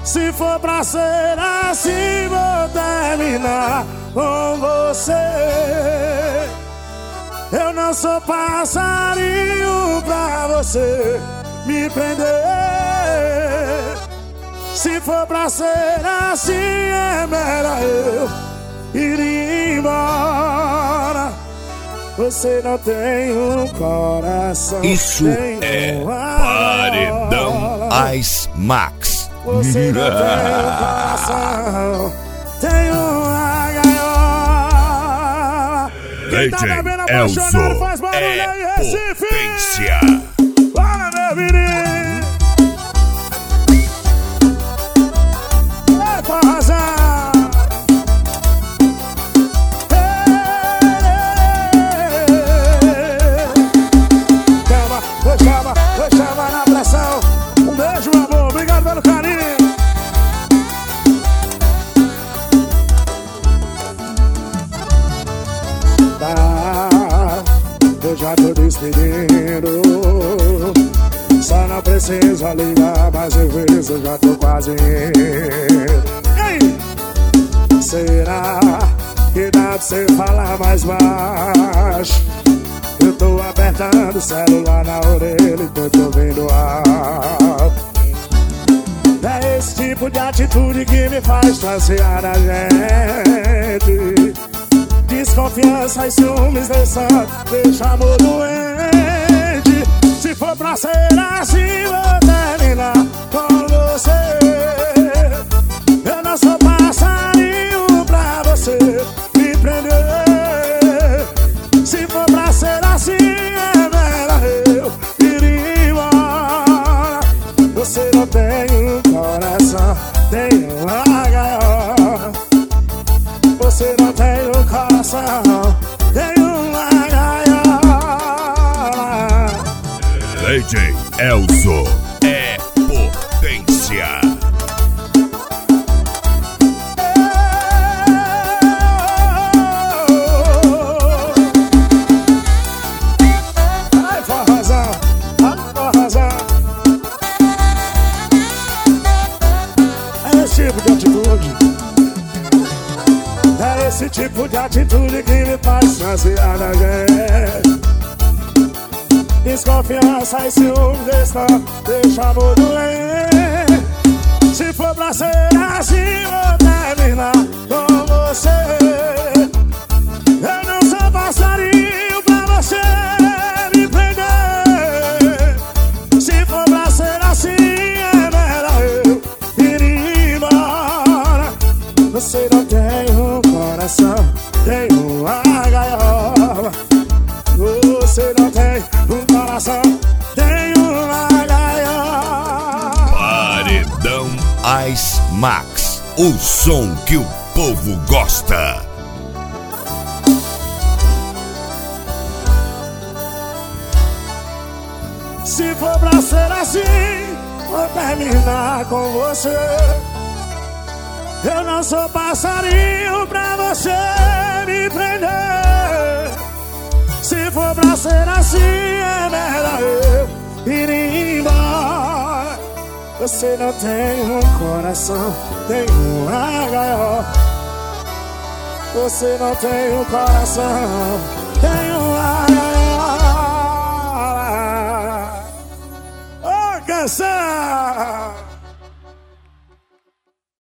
Se for pra ser assim, vou terminar com você. Eu não sou passarinho pra você me prender. Se for pra ser assim, é melhor eu ir embora. Você não tem um coração. Isso é Paredão Ice Max. Você não tem um coração, tem uma gaiola. Quem tá bebendo apaixonado faz barulho aí, Recife. Potência. Bora, meu menino. É pra arrasar. Vou chamar na pressão. Um beijo, meu amor, obrigado pelo carinho. Tá, eu já tô despedindo. Só não preciso ligar mais vezes, eu já tô quase indo. Ei! Será que dá pra você falar mais baixo? Eu tô apertando o celular na orelha e tô te ouvindo alto. É esse tipo de atitude que me faz distanciar da gente. Desconfiança e ciúmes deixa amor doente. Se for pra ser assim, vou terminar com você. Eu não sou passarinho pra você me prender. Se for pra ser assim, é melhor eu ir embora. Você não tem um coração, tem uma gaiola. Você não tem um coração, tem uma gaiola. DJ Elzo é potência. É esse tipo de atitude que me faz distanciar da gente. Desconfiança e ciúme deixa amor doente. Se for pra ser assim, vou terminar com você. Eu não sou passarinho pra você me prender. Se for pra ser assim, é melhor eu ir embora. Você não tem um coração, tem uma gaiola. Você não tem um coração, tem uma gaiola. Paredão Ice Max, o som que o povo gosta. Se for pra ser assim, vou terminar com você. Eu não sou passarinho pra você me prender. Se for pra ser assim, é melhor eu ir embora. Você não tem um coração, tem uma gaiola. Você não tem um coração, tem uma gaiola. Ô, canção!